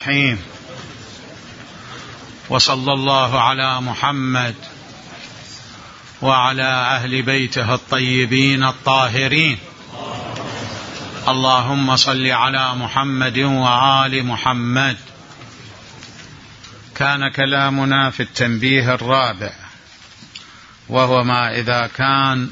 الرحيم. وصلى الله على محمد وعلى أهل بيته الطيبين الطاهرين. اللهم صل على محمد وآل محمد. كان كلامنا في التنبيه الرابع، وهو ما إذا كان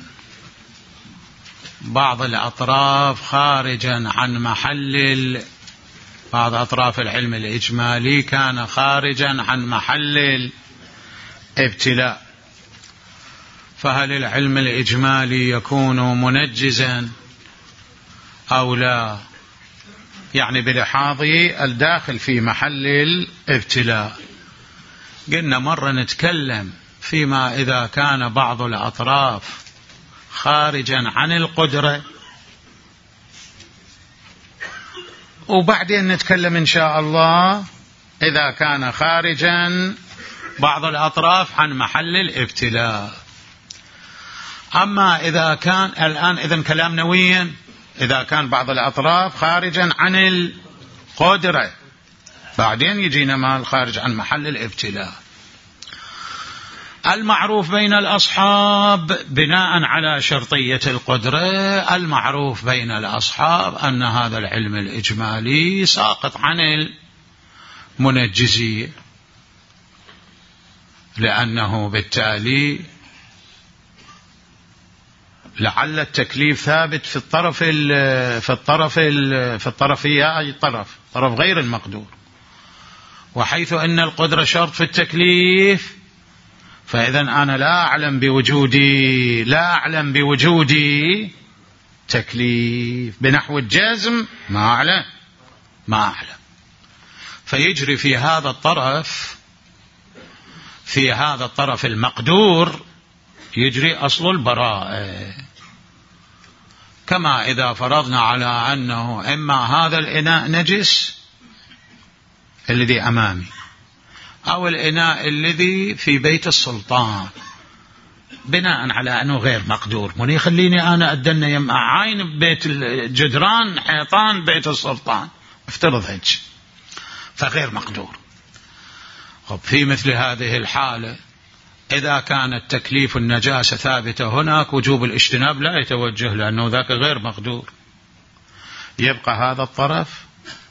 بعض الأطراف خارجا عن محل بعض أطراف العلم الإجمالي كان خارجا عن محل الابتلاء، فهل العلم الإجمالي يكون منجزا أو لا؟ يعني بلحاظه الداخل في محل الابتلاء. قلنا مرة نتكلم فيما إذا كان بعض الأطراف خارجا عن القدرة، وبعدين نتكلم إن شاء الله إذا كان خارجا بعض الأطراف عن محل الابتلاء. أما إذا كان الآن إذن كلام نويا، إذا كان بعض الأطراف خارجا عن القدرة، بعدين يجينا ما الخارج عن محل الابتلاء. المعروف بين الأصحاب بناء على شرطية القدرة، المعروف بين الأصحاب أن هذا العلم الإجمالي ساقط عن المنجزية، لأنه بالتالي لعل التكليف ثابت في طرف غير المقدور، وحيث أن القدرة شرط في التكليف، فإذا أنا لا أعلم بوجودي تكليف بنحو الجزم، ما أعلم. فيجري في هذا الطرف المقدور يجري أصل البراءة. كما إذا فرضنا على أنه إما هذا الإناء نجس الذي أمامي، أو الإناء الذي في بيت السلطان، بناء على أنه غير مقدور، من يخليني أنا أدنى يمع عين بيت الجدران حيطان بيت السلطان، افترض هيك، فغير مقدور. في مثل هذه الحالة إذا كان التكليف النجاسة ثابتة هناك، وجوب الاجتناب لا يتوجه، لأنه ذاك غير مقدور. يبقى هذا الطرف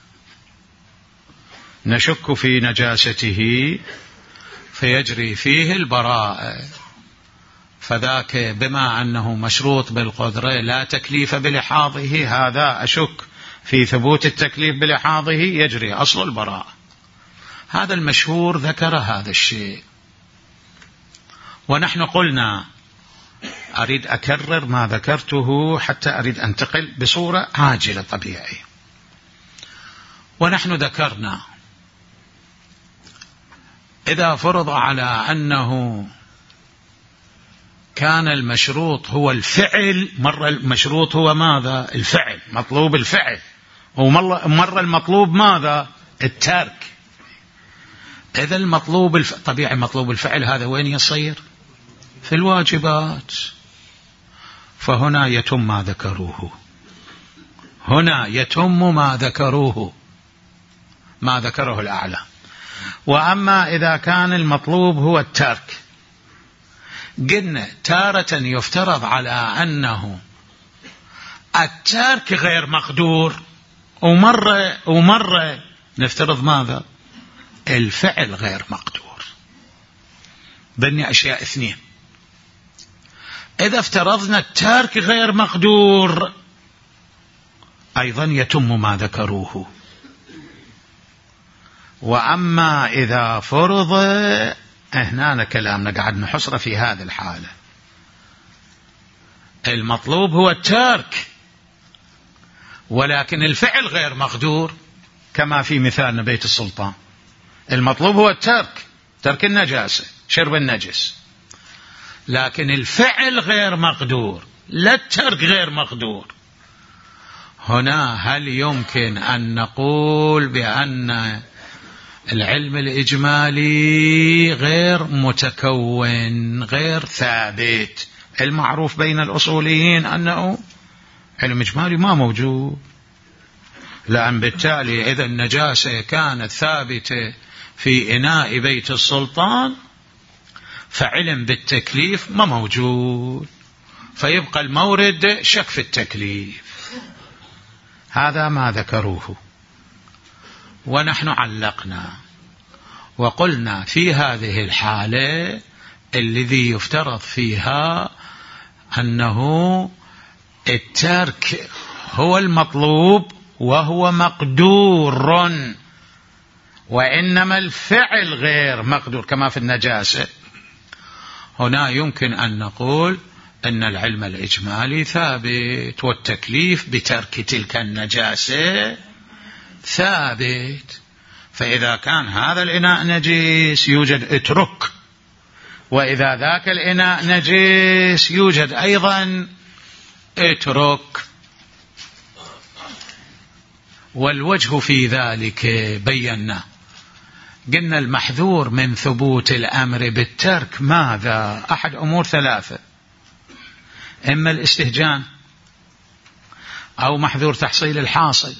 نشك في نجاسته فيجري فيه البراءة، فذاك بما أنه مشروط بالقدرة لا تكليف بلحاظه، هذا أشك في ثبوت التكليف بلحاظه، يجري أصل البراءة. هذا المشهور ذكر هذا الشيء، ونحن قلنا أريد أكرر ما ذكرته حتى أريد أنتقل بصورة عاجلة طبيعية. ونحن ذكرنا إذا فرض على أنه كان المشروط هو الفعل، مرة المشروط هو ماذا؟ الفعل، مطلوب الفعل، ومرة المطلوب ماذا؟ الترك. إذا المطلوب طبيعي مطلوب الفعل هذا وين يصير؟ في الواجبات. فهنا يتم ما ذكروه، ما ذكره الأعلى. وأما إذا كان المطلوب هو الترك، قلنا تارة يفترض على أنه الترك غير مقدور، ومرة نفترض ماذا؟ الفعل غير مقدور. بني أشياء اثنين. إذا افترضنا الترك غير مقدور أيضا يتم ما ذكروه. وأما إذا فرض، هنا كلامنا قاعد نحصر في هذه الحالة، المطلوب هو الترك ولكن الفعل غير مقدور، كما في مثالنا بيت السلطان، المطلوب هو ترك النجاسة، شرب النجس، لكن الفعل غير مقدور، لا الترك غير مقدور. هنا هل يمكن أن نقول بأن العلم الإجمالي غير متكون، غير ثابت؟ المعروف بين الأصوليين أنه علم إجمالي ما موجود، لأن بالتالي إذا النجاسة كانت ثابتة في إناء بيت السلطان فعلم بالتكليف ما موجود، فيبقى المورد شك في التكليف. هذا ما ذكروه. ونحن علقنا وقلنا في هذه الحالة الذي يفترض فيها أنه الترك هو المطلوب وهو مقدور، وإنما الفعل غير مقدور كما في النجاسة. هنا يمكن أن نقول أن العلم الإجمالي ثابت والتكليف بترك تلك النجاسة ثابت. فإذا كان هذا الإناء نجس يوجد اترك، وإذا ذاك الإناء نجس يوجد أيضا اترك. والوجه في ذلك بينا، قلنا المحذور من ثبوت الأمر بالترك ماذا؟ أحد أمور ثلاثة: إما الاستهجان، أو محذور تحصيل الحاصل،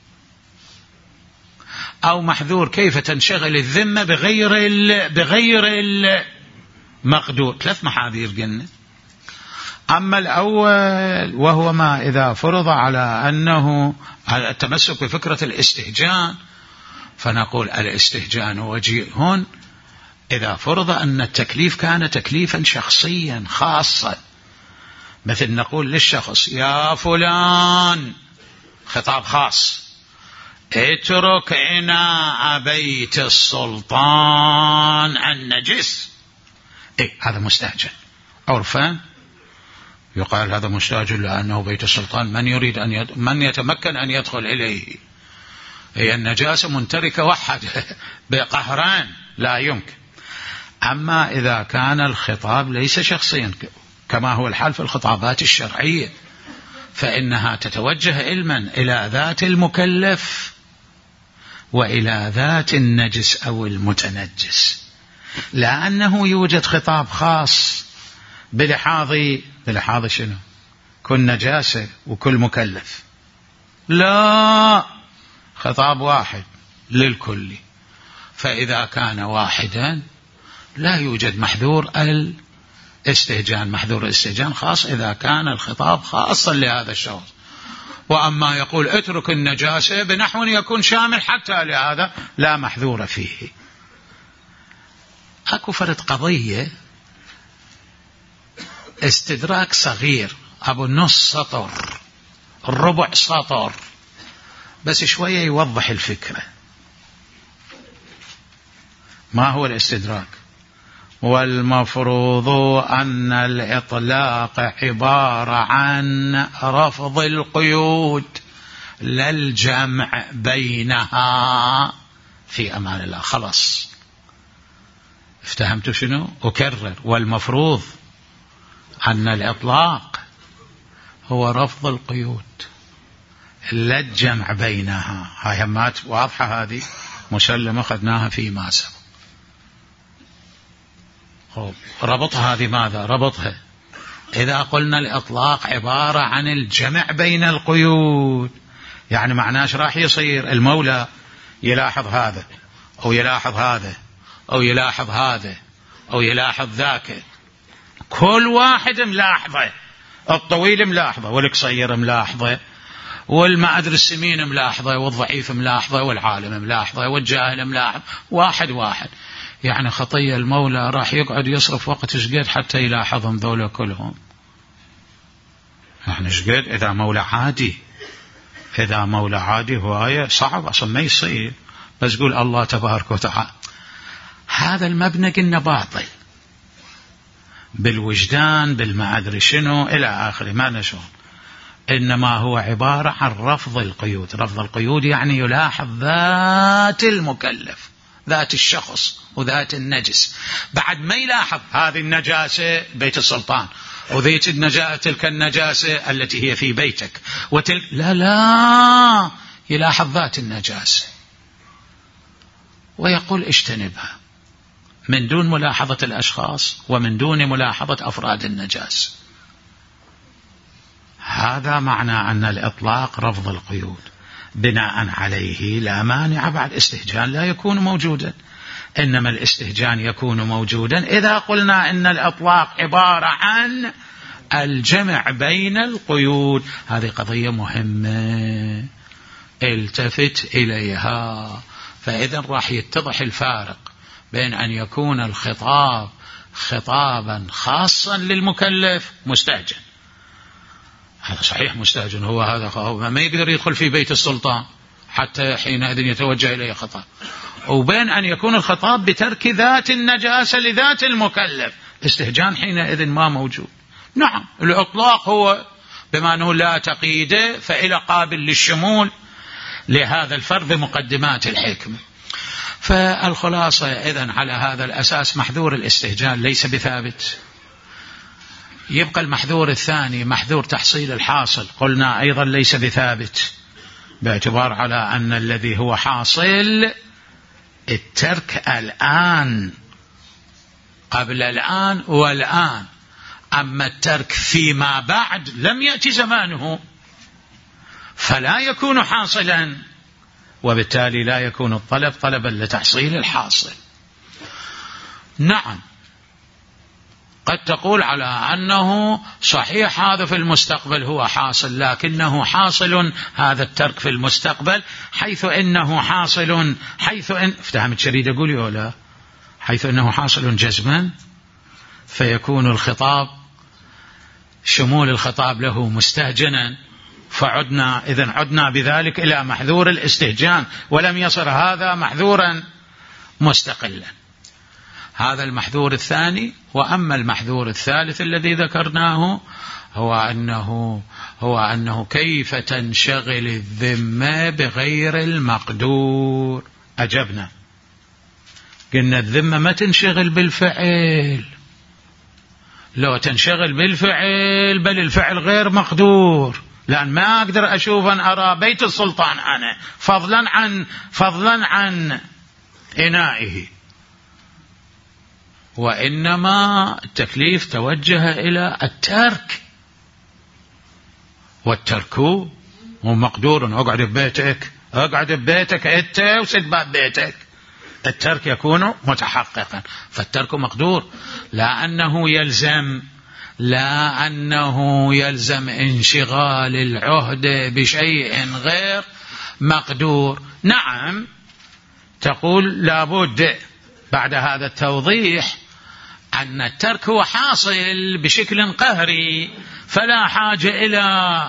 أو محذور كيف تنشغل الذمة بغير المقدور. 3 محاذير قلنا. أما الأول وهو ما إذا فرض على أنه على التمسك بفكرة الاستهجان، فنقول الاستهجان وجيه إذا فرض أن التكليف كان تكليفا شخصيا خاصا، مثل نقول للشخص يا فلان، خطاب خاص، اترك إناء بيت السلطان النجس. هذا مستهجن عرفا، يقال هذا مستهجن لأنه بيت السلطان من يريد من يتمكن أن يدخل إليه، هي النجاسة منتركة وحده بقهران لا يمكن. أما إذا كان الخطاب ليس شخصيا كما هو الحال في الخطابات الشرعية، فإنها تتوجه علما إلى ذات المكلف وإلى ذات النجس أو المتنجس، لأنه يوجد خطاب خاص بلحاظ شنو؟ كل نجاسة وكل مكلف، لا، خطاب واحد للكل. فإذا كان واحدا لا يوجد محذور الاستهجان. محذور الاستهجان خاص إذا كان الخطاب خاصا لهذا الشخص. وأما يقول اترك النجاسة بنحو يكون شامل حتى لهذا، لا محذور فيه. أكو فرد قضية استدراك صغير أبو نص سطر، ربع سطر، بس شوية يوضح الفكرة. ما هو الاستدراك؟ والمفروض أن الإطلاق عبارة عن رفض القيود لا الجمع بينها في أمان الله. خلاص افتهمت شنو؟ أكرر: والمفروض أن الإطلاق هو رفض القيود لا الجمع بينها. هاي همات واضحة، هذه مسلمة أخذناها فيما سبق. ربطها هذه ماذا؟ ربطها إذا قلنا الإطلاق عبارة عن الجمع بين القيود، يعني معناش راح يصير المولى يلاحظ هذا أو يلاحظ هذا أو يلاحظ هذا أو يلاحظ ذاك، كل واحد ملاحظه، الطويل ملاحظه والقصير ملاحظه والمعدر السمين ملاحظه والضعيف ملاحظه والعالم ملاحظه والجاهل ملاحظ، واحد واحد. يعني خطية المولى راح يقعد يصرف وقت شقد حتى يلاحظهم ذولا كلهم؟ يعني شقد إذا مولى عادي، إذا مولى عادي هواية صعب أصلا ما يصير، بس قول الله تبارك وتعالى. هذا المبنى قلنا باطل بالوجدان بالمعدري شنو إلى آخره، ما نشون. إنما هو عبارة عن رفض القيود. رفض القيود يعني يلاحظ ذات المكلف، ذات الشخص وذات النجس، بعد ما يلاحظ هذه النجاسة بيت السلطان وذيت النجاسة تلك النجاسة التي هي في بيتك وتلك، لا يلاحظ ذات النجاسة ويقول اجتنبها من دون ملاحظة الأشخاص ومن دون ملاحظة أفراد النجاسة. هذا معنى أن الإطلاق رفض القيود بناء عليه لا مانع بعد استهجان لا يكون موجودا، إنما الاستهجان يكون موجودا إذا قلنا إن الإطلاق عبارة عن الجمع بين القيود. هذه قضية مهمة التفت إليها. فإذا راح يتضح الفارق بين أن يكون الخطاب خطابا خاصا للمكلف مستهجن، هذا صحيح مستهجن، هو هذا ما يقدر يدخل في بيت السلطان حتى حينئذ يتوجه إليه خطاب، وبين أن يكون الخطاب بترك ذات النجاسة لذات المكلف، استهجان حينئذ ما موجود. نعم الإطلاق هو بما أنه لا تقييد فإلى قابل للشمول لهذا الفرق بمقدمات الحكمة. فالخلاصة إذن على هذا الأساس محذور الاستهجان ليس بثابت. يبقى المحذور الثاني محذور تحصيل الحاصل، قلنا أيضا ليس بثابت، باعتبار على أن الذي هو حاصل الترك الآن قبل الآن والآن، أما الترك فيما بعد لم يأتي زمانه فلا يكون حاصلا، وبالتالي لا يكون الطلب طلبا لتحصيل الحاصل. نعم قد تقول على أنه صحيح هذا في المستقبل هو حاصل، لكنه حاصل هذا الترك في المستقبل حيث إنه حاصل افتهمت شريد أقول ولا حيث إنه حاصل جزما، فيكون الخطاب شمول الخطاب له مستهجنا، فعدنا إذن عدنا بذلك إلى محذور الاستهجان، ولم يصر هذا محذورا مستقلا. هذا المحذور الثاني. وأما المحذور الثالث الذي ذكرناه هو أنه كيف تنشغل الذمة بغير المقدور. أجبنا قلنا الذمة ما تنشغل بالفعل، لو تنشغل بالفعل بل الفعل غير مقدور، لأن ما أقدر أشوف أن أرى بيت السلطان أنا فضلا عن إنائه، وإنما التكليف توجه إلى الترك، والترك هو مقدور. أقعد ببيتك أنت وسد باب بيتك، الترك يكون متحققا، فالترك مقدور، لا أنه يلزم انشغال العهد بشيء غير مقدور. نعم تقول لابد بعد هذا التوضيح أن الترك هو حاصل بشكل قهري فلا حاجة إلى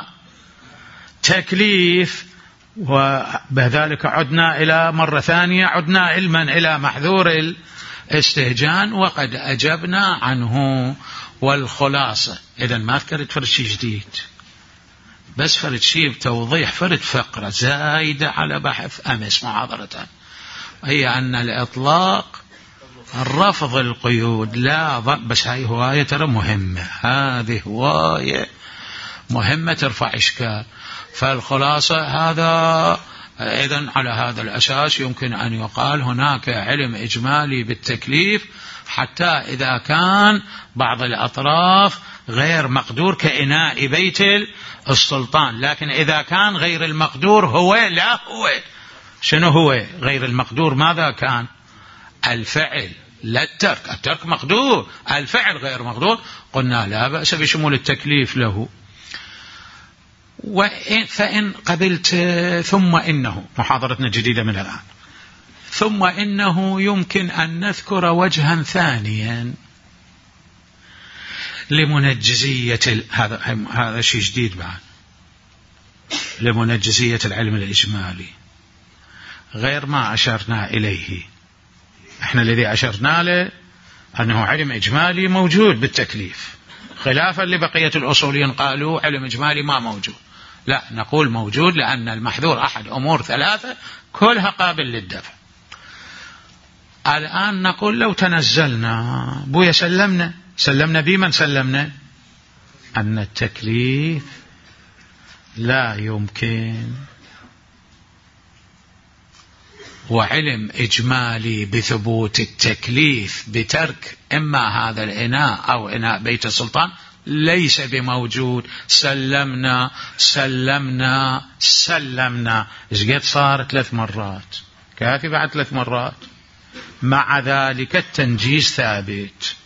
تكليف، وبذلك عدنا إلى مرة ثانية عدنا علما إلى محذور الاستهجان وقد أجبنا عنه. والخلاصة إذن ما ذكرت فرد شيء جديد، بس فرد شيء بتوضيح فرد فقرة زايدة على بحث أمس محاضرة، هي أن الإطلاق الرفض القيود لا بس هاي هواية ترى مهمة، هذه هواية مهمة ترفع إشكال. فالخلاصة هذا إذن على هذا الأساس يمكن أن يقال هناك علم إجمالي بالتكليف حتى إذا كان بعض الأطراف غير مقدور كإناء بيت السلطان، لكن إذا كان غير المقدور هو شنو هو غير المقدور؟ ماذا كان؟ الفعل لا الترك. الترك مقدور، الفعل غير مقدور، قلنا لا بأس بشمول التكليف له. فإن قبلت ثم إنه محاضرتنا جديدة من الآن، ثم إنه يمكن أن نذكر وجها ثانيا لمنجزية هذا شيء جديد بعد، لمنجزية العلم الإجمالي غير ما أشرنا إليه. احنا الذي أشرنا له أنه علم إجمالي موجود بالتكليف، خلافا لبقية الأصوليين قالوا علم إجمالي ما موجود. لا، نقول موجود لأن المحذور أحد أمور ثلاثة كلها قابل للدفع. الآن نقول لو تنزلنا بويا سلمنا بمن سلمنا أن التكليف لا يمكن، وعلم إجمالي بثبوت التكليف بترك إما هذا الإناء أو إناء بيت السلطان ليس بموجود. سلمنا سلمنا سلمنا، إيش قد صار 3 مرات، كافي بعد 3 مرات. مع ذلك التنجيز ثابت،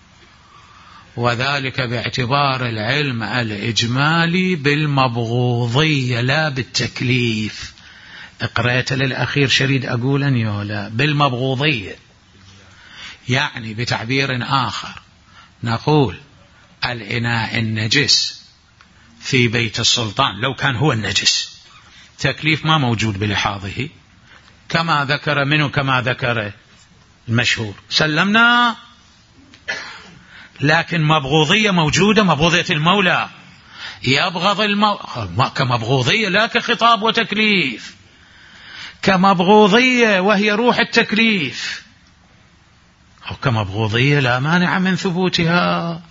وذلك باعتبار العلم الإجمالي بالمبغوضية لا بالتكليف. قرأت للأخير شريد أقول أن يولا بالمبغوضية، يعني بتعبير آخر نقول الإناء النجس في بيت السلطان لو كان هو النجس تكليف ما موجود بلحاظه، كما ذكر منه كما ذكر المشهور سلمنا، لكن مبغوضية موجودة، مبغوضية المولى يبغض كمبغوضية لا كخطاب وتكليف، كمبغوضية وهي روح التكليف، أو كمبغوضية لا مانع من ثبوتها.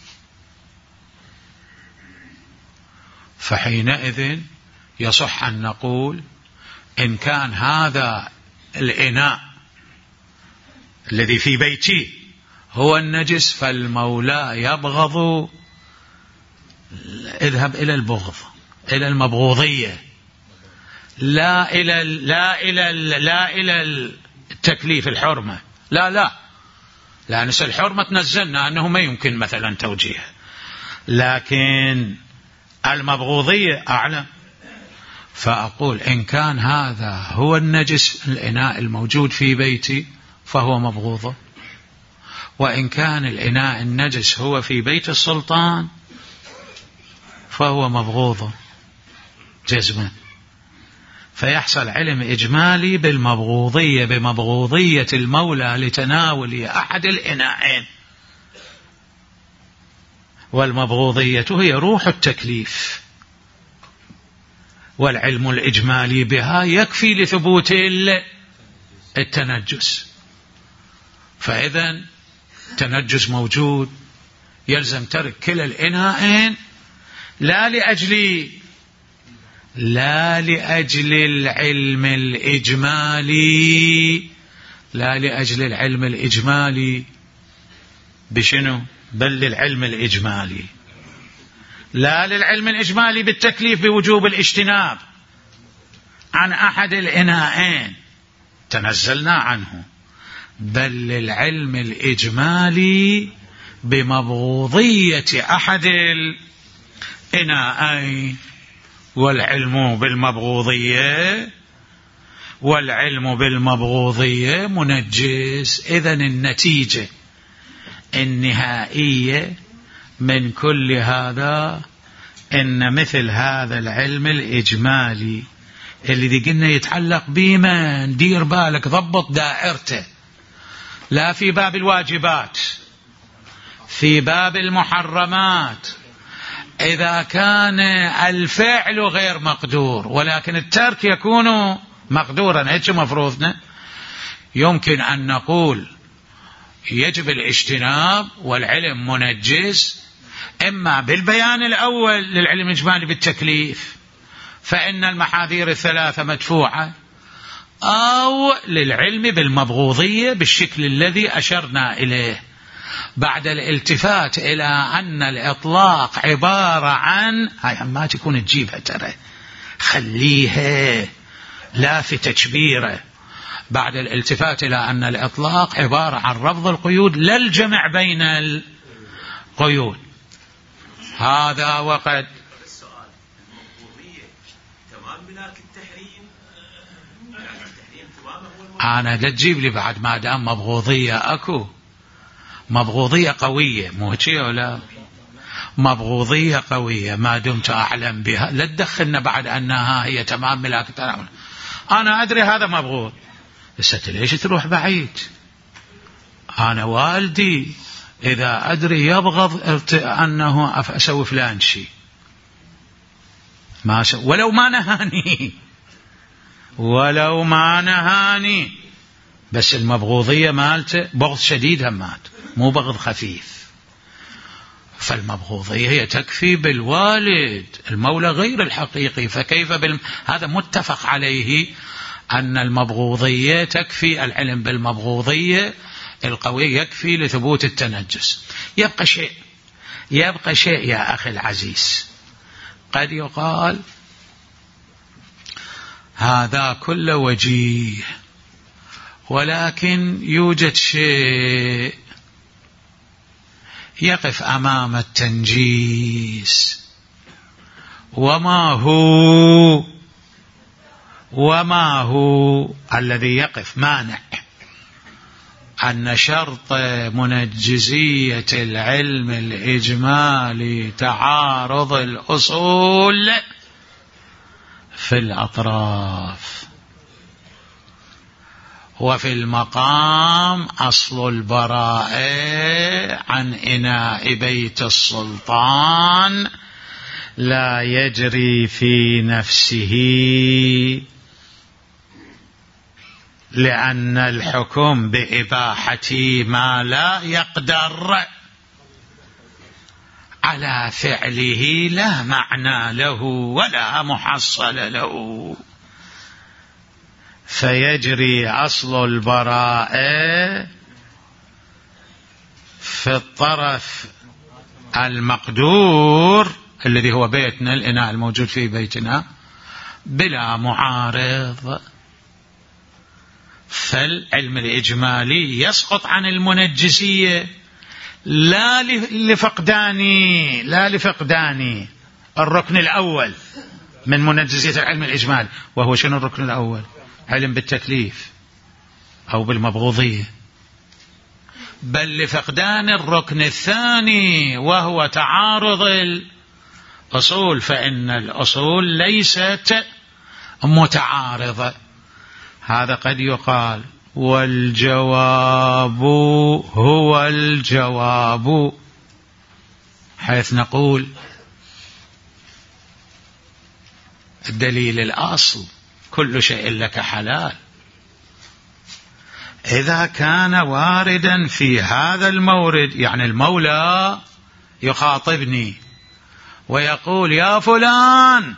فحينئذ يصح أن نقول إن كان هذا الإناء الذي في بيتي هو النجس فالمولى يبغض، اذهب إلى البغض، إلى المبغوضية، لا إلى التكليف الحرمة، لا لأن الحرمة تنزلنا أنه ما يمكن مثلا توجيه، لكن المبغوضية أعلم. فأقول إن كان هذا هو النجس الإناء الموجود في بيتي فهو مبغوض، وإن كان الإناء النجس هو في بيت السلطان فهو مبغوض جزما. فيحصل علم إجمالي بالمبغوضية، بمبغوضية المولى لتناول أحد الإناءين، والمبغوضية هي روح التكليف، والعلم الإجمالي بها يكفي لثبوت التنجس. فإذا تنجس موجود يلزم ترك كلا الإناءين، لا لأجل العلم الإجمالي، لا لأجل العلم الإجمالي بشنو؟ بل للعلم الإجمالي، لا للعلم الإجمالي بالتكليف بوجوب الاجتناب عن أحد الإناءين تنزلنا عنه، بل للعلم الإجمالي بمبغوضية أحد الإناءين. والعلم بالمبغوضية منجس. إذن النتيجة النهائية من كل هذا إن مثل هذا العلم الإجمالي اللي قلنا يتعلق بمن، دير بالك ضبط دائرته، لا في باب الواجبات، في باب المحرمات إذا كان الفعل غير مقدور ولكن الترك يكون مقدورا، هيك مفروضنا. يمكن أن نقول يجب الاجتناب والعلم منجز، إما بالبيان الأول للعلم الإجمالي بالتكليف فإن المحاذير 3 مدفوعة، أو للعلم بالمبغوضية بالشكل الذي أشرنا إليه، بعد الالتفات إلى أن الإطلاق عبارة عن هاي ما تكون تجيبها ترى خليها لا في تكبيره، بعد الالتفات إلى أن الإطلاق عبارة عن رفض القيود لا الجمع بين القيود. هذا وقد أنا تجيب لي بعد ما دام مبغوضية أكو مبغوضية قوية، مو هيك ولا مبغوضية قوية ما دمت أعلم بها، لا تدخلنا بعد أنها هي تمام ملاك التناول. أنا أدري هذا مبغوض، بس ليش تروح بعيد؟ أنا والدي إذا أدري يبغض أنه أسوي فلان شيء ما ولو ما نهاني بس المبغوضية مالته بغض شديد همات، مو بغض خفيف. فالمبغوضية هي تكفي بالوالد، المولى غير الحقيقي، فكيف هذا متفق عليه أن المبغوضية تكفي، العلم بالمبغوضية القوي يكفي لثبوت التنجس. يبقى شيء يبقى شيء يا أخي العزيز، قد يقال هذا كله وجيه، ولكن يوجد شيء يقف أمام التنجيس، وما هو الذي يقف مانع أن شرط منجزية العلم الإجمالي تعارض الأصول في الأطراف، وفي المقام أصل البراءة عن إناء بيت السلطان لا يجري في نفسه، لأن الحكم بإباحة ما لا يقدر على فعله لا معنى له ولا محصل له، فيجري أصل البراءة في الطرف المقدور الذي هو بيتنا، الإناء الموجود في بيتنا، بلا معارض. فالعلم الإجمالي يسقط عن المنجزية لا لفقدان الركن الأول من منجزية العلم الإجمالي، وهو شنو الركن الأول؟ علم بالتكليف أو بالمبغوضية، بل لفقدان الركن الثاني وهو تعارض الأصول، فإن الأصول ليست متعارضة. هذا قد يقال والجواب هو الجواب، حيث نقول الدليل الأصل كل شيء لك حلال. إذا كان واردا في هذا المورد، يعني المولى يخاطبني ويقول يا فلان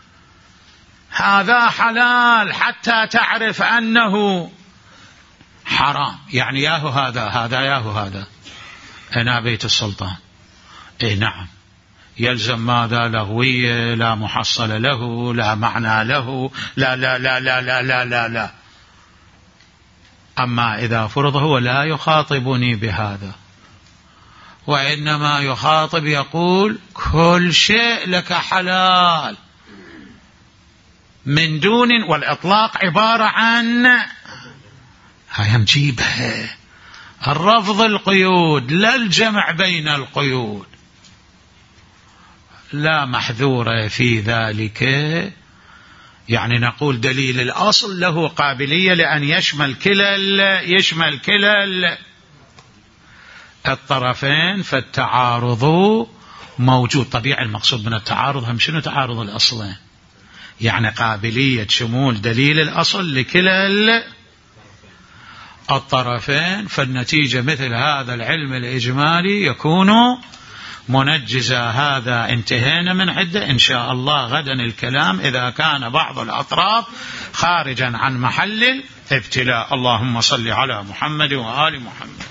هذا حلال حتى تعرف أنه حرام، يعني ياهو هذا ياهو هذا أنا بيت السلطان، إيه نعم، يلزم ماذا؟ لغوية لا محصل له لا معنى له، لا لا لا لا لا لا لا لا. أما إذا فرض هو لا يخاطبني بهذا، وإنما يخاطب يقول كل شيء لك حلال من دون، والإطلاق عبارة عن هاي نجيبها الرفض القيود لا الجمع بين القيود، لا محذور في ذلك. يعني نقول دليل الأصل له قابلية لأن يشمل كلا الطرفين، فالتعارض موجود. طبيعي المقصود من التعارض هم شنو؟ تعارض الأصلين، يعني قابلية شمول دليل الأصل لكلا الطرفين، فالنتيجة مثل هذا العلم الإجمالي يكون منجزا. هذا انتهينا من عدة، إن شاء الله غدا الكلام إذا كان بعض الأطراف خارجا عن محل الابتلاء. اللهم صل على محمد وآل محمد.